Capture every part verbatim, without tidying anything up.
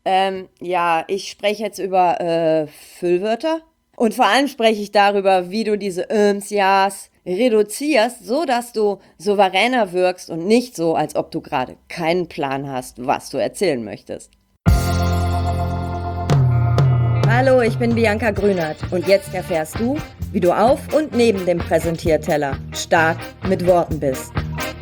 Ähm, ja, ich spreche jetzt über äh, Füllwörter und vor allem spreche ich darüber, wie du diese Öms, Jas reduzierst, so dass du souveräner wirkst und nicht so, als ob du gerade keinen Plan hast, was du erzählen möchtest. Hallo, ich bin Bianca Grünert und jetzt erfährst du, wie du auf und neben dem Präsentierteller stark mit Worten bist.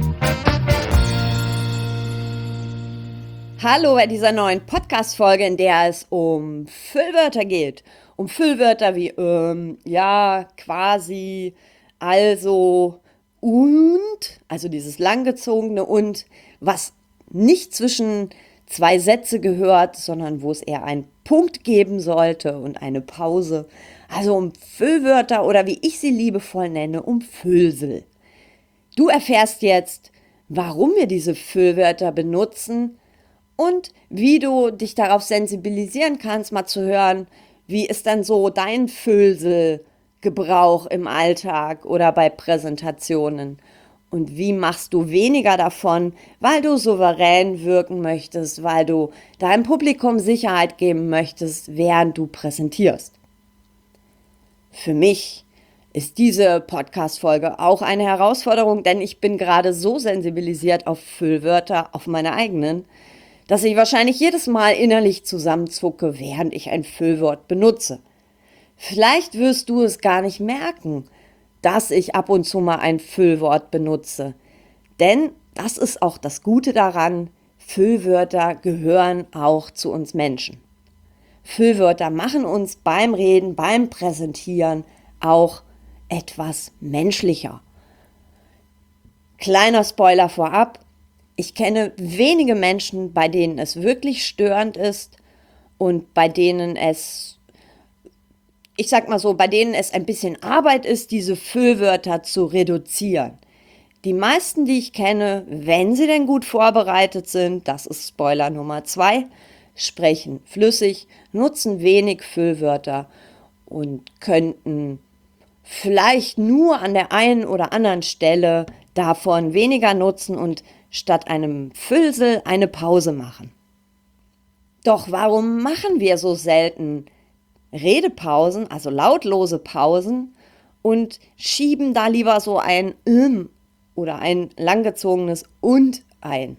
Hallo bei dieser neuen Podcast-Folge, in der es um Füllwörter geht. Um Füllwörter wie, ähm, ja, quasi, also, und, also dieses langgezogene und, was nicht zwischen zwei Sätze gehört, sondern wo es eher einen Punkt geben sollte und eine Pause. Also um Füllwörter oder wie ich sie liebevoll nenne, um Füllsel. Du erfährst jetzt, warum wir diese Füllwörter benutzen und wie du dich darauf sensibilisieren kannst, mal zu hören, wie ist dann so dein Füllselgebrauch im Alltag oder bei Präsentationen? Und wie machst du weniger davon, weil du souverän wirken möchtest, weil du deinem Publikum Sicherheit geben möchtest, während du präsentierst? Für mich ist diese Podcast-Folge auch eine Herausforderung, denn ich bin gerade so sensibilisiert auf Füllwörter, auf meine eigenen, dass ich wahrscheinlich jedes Mal innerlich zusammenzucke, während ich ein Füllwort benutze. Vielleicht wirst du es gar nicht merken, dass ich ab und zu mal ein Füllwort benutze. Denn das ist auch das Gute daran, Füllwörter gehören auch zu uns Menschen. Füllwörter machen uns beim Reden, beim Präsentieren auch etwas menschlicher. Kleiner Spoiler vorab. Ich kenne wenige Menschen, bei denen es wirklich störend ist und bei denen es, ich sag mal so, bei denen es ein bisschen Arbeit ist, diese Füllwörter zu reduzieren. Die meisten, die ich kenne, wenn sie denn gut vorbereitet sind, das ist Spoiler Nummer zwei, sprechen flüssig, nutzen wenig Füllwörter und könnten vielleicht nur an der einen oder anderen Stelle davon weniger nutzen und statt einem Füllsel eine Pause machen. Doch warum machen wir so selten Redepausen, also lautlose Pausen, und schieben da lieber so ein ähm oder ein langgezogenes und ein?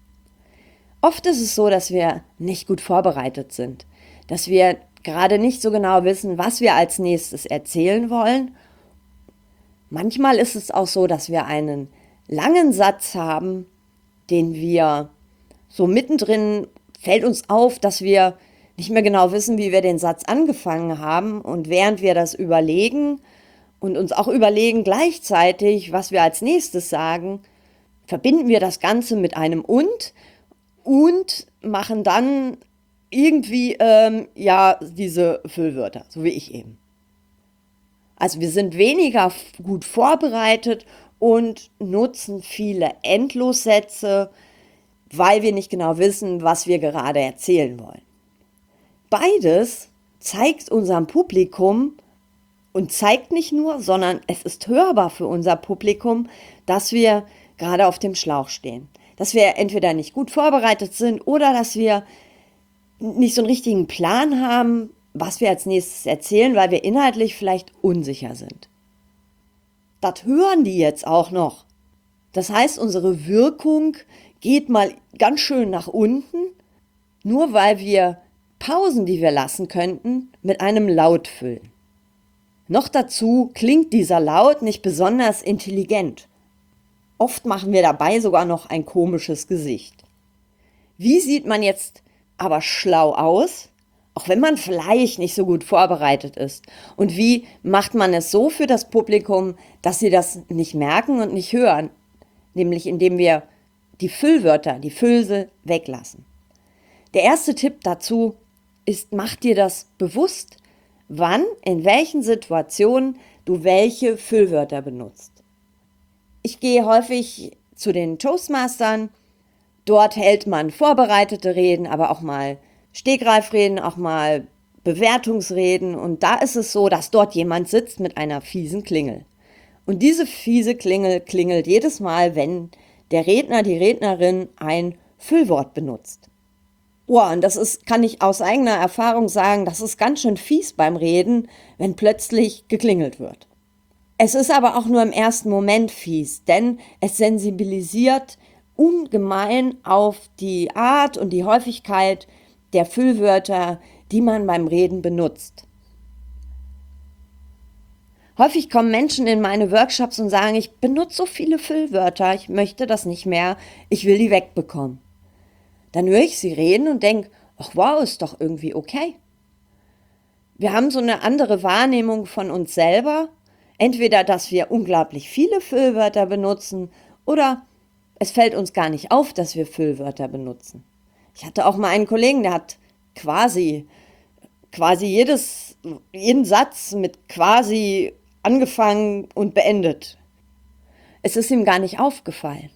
Oft ist es so, dass wir nicht gut vorbereitet sind, dass wir gerade nicht so genau wissen, was wir als nächstes erzählen wollen. Manchmal ist es auch so, dass wir einen langen Satz haben, den wir so mittendrin fällt uns auf, dass wir nicht mehr genau wissen, wie wir den Satz angefangen haben. Und während wir das überlegen und uns auch überlegen gleichzeitig, was wir als nächstes sagen, verbinden wir das Ganze mit einem und und machen dann irgendwie ähm, ja diese Füllwörter, so wie ich eben. Also wir sind weniger gut vorbereitet und nutzen viele Endlossätze, weil wir nicht genau wissen, was wir gerade erzählen wollen. Beides zeigt unserem Publikum und zeigt nicht nur, sondern es ist hörbar für unser Publikum, dass wir gerade auf dem Schlauch stehen. Dass wir entweder nicht gut vorbereitet sind oder dass wir nicht so einen richtigen Plan haben, was wir als nächstes erzählen, weil wir inhaltlich vielleicht unsicher sind. Das hören die jetzt auch noch. Das heißt, unsere Wirkung geht mal ganz schön nach unten, nur weil wir Pausen, die wir lassen könnten, mit einem Laut füllen. Noch dazu klingt dieser Laut nicht besonders intelligent. Oft machen wir dabei sogar noch ein komisches Gesicht. Wie sieht man jetzt aber schlau aus, auch wenn man vielleicht nicht so gut vorbereitet ist? Und wie macht man es so für das Publikum, dass sie das nicht merken und nicht hören? Nämlich indem wir die Füllwörter, die Füllsel weglassen. Der erste Tipp dazu ist, mach dir das bewusst, wann, in welchen Situationen du welche Füllwörter benutzt. Ich gehe häufig zu den Toastmastern. Dort hält man vorbereitete Reden, aber auch mal Stegreifreden, auch mal Bewertungsreden. Und da ist es so, dass dort jemand sitzt mit einer fiesen Klingel. Und diese fiese Klingel klingelt jedes Mal, wenn der Redner, die Rednerin ein Füllwort benutzt. Oh, und das ist, kann ich aus eigener Erfahrung sagen, das ist ganz schön fies beim Reden, wenn plötzlich geklingelt wird. Es ist aber auch nur im ersten Moment fies, denn es sensibilisiert ungemein auf die Art und die Häufigkeit der Füllwörter, die man beim Reden benutzt. Häufig kommen Menschen in meine Workshops und sagen, ich benutze so viele Füllwörter, ich möchte das nicht mehr, ich will die wegbekommen. Dann höre ich sie reden und denke, ach wow, ist doch irgendwie okay. Wir haben so eine andere Wahrnehmung von uns selber. Entweder, dass wir unglaublich viele Füllwörter benutzen oder es fällt uns gar nicht auf, dass wir Füllwörter benutzen. Ich hatte auch mal einen Kollegen, der hat quasi, quasi jedes, jeden Satz mit quasi angefangen und beendet. Es ist ihm gar nicht aufgefallen.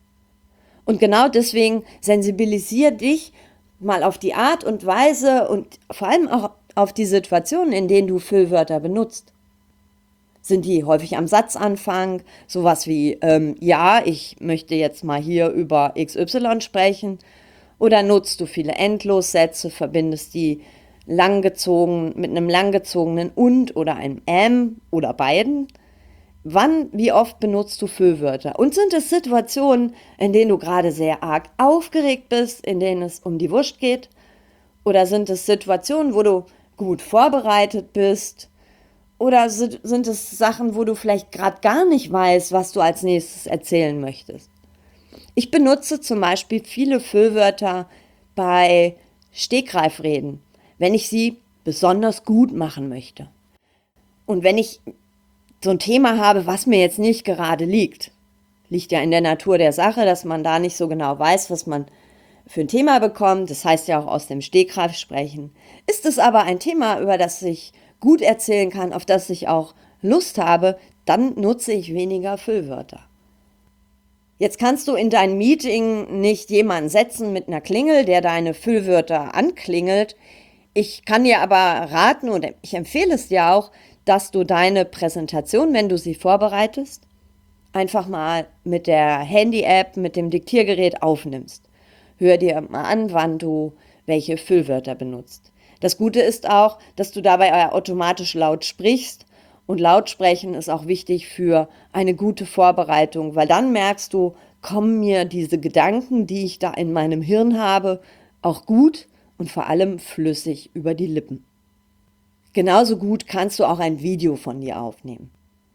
Und genau deswegen sensibilisier dich mal auf die Art und Weise und vor allem auch auf die Situationen, in denen du Füllwörter benutzt. Sind die häufig am Satzanfang, sowas wie, ähm, ja, ich möchte jetzt mal hier über X Y sprechen, oder nutzt du viele Endlossätze, verbindest die langgezogen mit einem langgezogenen und oder einem ähm oder beiden? Wann, wie oft benutzt du Füllwörter? Und sind es Situationen, in denen du gerade sehr arg aufgeregt bist, in denen es um die Wurst geht? Oder sind es Situationen, wo du gut vorbereitet bist? Oder sind, sind es Sachen, wo du vielleicht gerade gar nicht weißt, was du als nächstes erzählen möchtest? Ich benutze zum Beispiel viele Füllwörter bei Stegreifreden, wenn ich sie besonders gut machen möchte. Und wenn ich so ein Thema habe, was mir jetzt nicht gerade liegt. Liegt ja in der Natur der Sache, dass man da nicht so genau weiß, was man für ein Thema bekommt. Das heißt ja auch aus dem Stegreif sprechen. Ist es aber ein Thema, über das ich gut erzählen kann, auf das ich auch Lust habe, dann nutze ich weniger Füllwörter. Jetzt kannst du in dein Meeting nicht jemanden setzen mit einer Klingel, der deine Füllwörter anklingelt. Ich kann dir aber raten und ich empfehle es dir auch, dass du deine Präsentation, wenn du sie vorbereitest, einfach mal mit der Handy-App, mit dem Diktiergerät aufnimmst. Hör dir mal an, wann du welche Füllwörter benutzt. Das Gute ist auch, dass du dabei automatisch laut sprichst und laut sprechen ist auch wichtig für eine gute Vorbereitung, weil dann merkst du, kommen mir diese Gedanken, die ich da in meinem Hirn habe, auch gut und vor allem flüssig über die Lippen. Genauso gut kannst du auch ein Video von dir aufnehmen.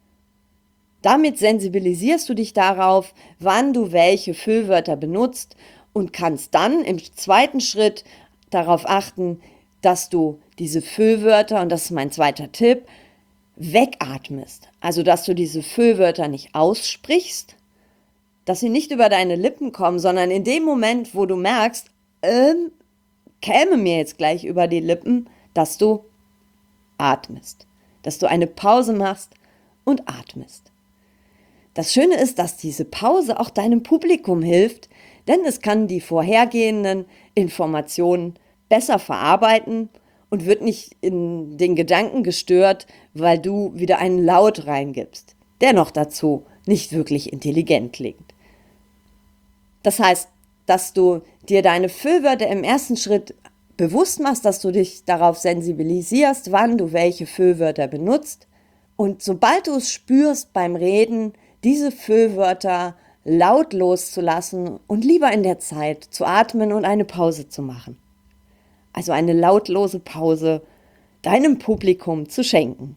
Damit sensibilisierst du dich darauf, wann du welche Füllwörter benutzt und kannst dann im zweiten Schritt darauf achten, dass du diese Füllwörter, und das ist mein zweiter Tipp, wegatmest. Also, dass du diese Füllwörter nicht aussprichst, dass sie nicht über deine Lippen kommen, sondern in dem Moment, wo du merkst, ähm, käme mir jetzt gleich über die Lippen, dass du atmest, dass du eine Pause machst und atmest. Das Schöne ist, dass diese Pause auch deinem Publikum hilft, denn es kann die vorhergehenden Informationen besser verarbeiten und wird nicht in den Gedanken gestört, weil du wieder einen Laut reingibst, der noch dazu nicht wirklich intelligent klingt. Das heißt, dass du dir deine Füllwörter im ersten Schritt bewusst machst, dass du dich darauf sensibilisierst, wann du welche Füllwörter benutzt. Und sobald du es spürst beim Reden, diese Füllwörter laut loszulassen und lieber in der Zeit zu atmen und eine Pause zu machen. Also eine lautlose Pause deinem Publikum zu schenken.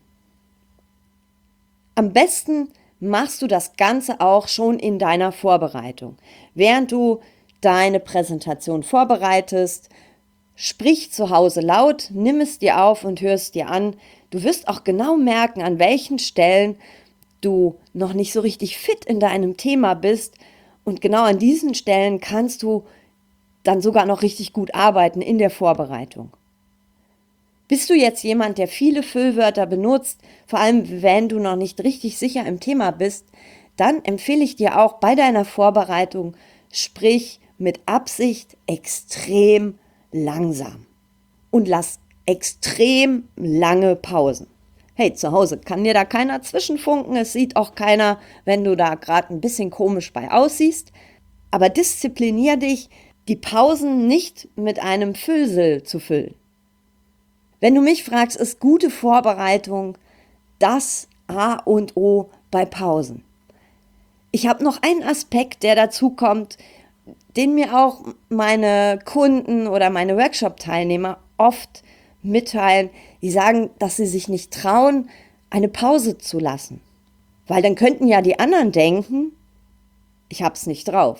Am besten machst du das Ganze auch schon in deiner Vorbereitung. Während du deine Präsentation vorbereitest, sprich zu Hause laut, nimm es dir auf und hör es dir an. Du wirst auch genau merken, an welchen Stellen du noch nicht so richtig fit in deinem Thema bist. Und genau an diesen Stellen kannst du dann sogar noch richtig gut arbeiten in der Vorbereitung. Bist du jetzt jemand, der viele Füllwörter benutzt, vor allem wenn du noch nicht richtig sicher im Thema bist, dann empfehle ich dir auch bei deiner Vorbereitung, sprich mit Absicht extrem langsam und lass extrem lange Pausen. Hey, zu Hause kann dir da keiner zwischenfunken, es sieht auch keiner, wenn du da gerade ein bisschen komisch bei aussiehst, aber disziplinier dich, die Pausen nicht mit einem Füllsel zu füllen. Wenn du mich fragst, ist gute Vorbereitung das A und O bei Pausen. Ich habe noch einen Aspekt, der dazu kommt, den mir auch meine Kunden oder meine Workshop-Teilnehmer oft mitteilen. Die sagen, dass sie sich nicht trauen, eine Pause zu lassen. Weil dann könnten ja die anderen denken, ich hab's nicht drauf.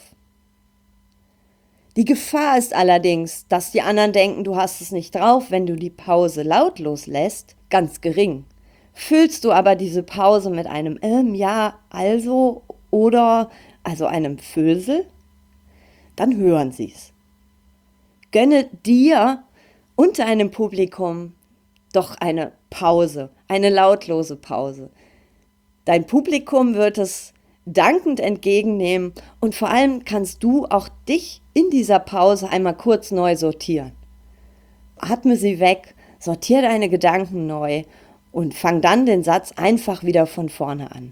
Die Gefahr ist allerdings, dass die anderen denken, du hast es nicht drauf, wenn du die Pause lautlos lässt, ganz gering. Füllst du aber diese Pause mit einem ähm, ja, also oder also einem Füllsel, dann hören sie's. Gönne dir und deinem Publikum doch eine Pause, eine lautlose Pause. Dein Publikum wird es dankend entgegennehmen und vor allem kannst du auch dich in dieser Pause einmal kurz neu sortieren. Atme sie weg, sortiere deine Gedanken neu und fang dann den Satz einfach wieder von vorne an.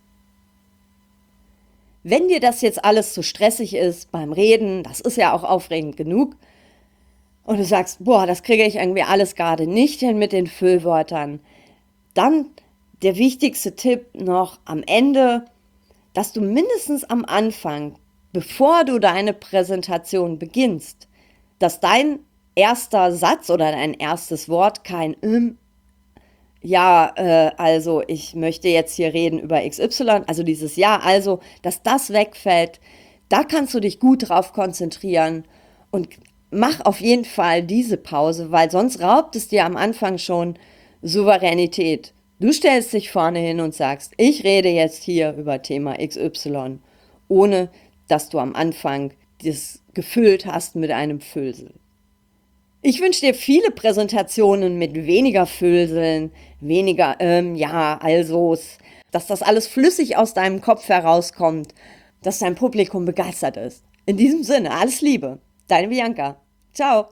Wenn dir das jetzt alles zu stressig ist beim Reden, das ist ja auch aufregend genug, und du sagst, boah, das kriege ich irgendwie alles gerade nicht hin mit den Füllwörtern, dann der wichtigste Tipp noch am Ende, dass du mindestens am Anfang, bevor du deine Präsentation beginnst, dass dein erster Satz oder dein erstes Wort kein ähm, ja, äh, also ich möchte jetzt hier reden über X Y, also dieses Ja, also, dass das wegfällt, da kannst du dich gut drauf konzentrieren und mach auf jeden Fall diese Pause, weil sonst raubt es dir am Anfang schon Souveränität. Du stellst dich vorne hin und sagst, ich rede jetzt hier über Thema X Y, ohne dass du am Anfang das gefüllt hast mit einem Füllsel. Ich wünsche dir viele Präsentationen mit weniger Füllseln, weniger ähm, ja, alsos, dass das alles flüssig aus deinem Kopf herauskommt, dass dein Publikum begeistert ist. In diesem Sinne, alles Liebe, deine Bianca. Ciao.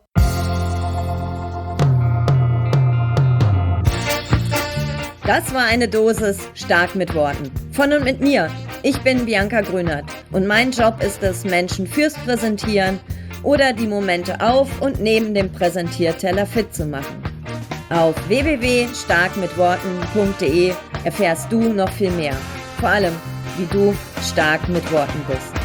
Das war eine Dosis stark mit Worten. Von und mit mir. Ich bin Bianca Grünert und mein Job ist es, Menschen fürs Präsentieren oder die Momente auf und neben dem Präsentierteller fit zu machen. Auf w w w punkt stark mit worten punkt de erfährst du noch viel mehr. Vor allem, wie du stark mit Worten bist.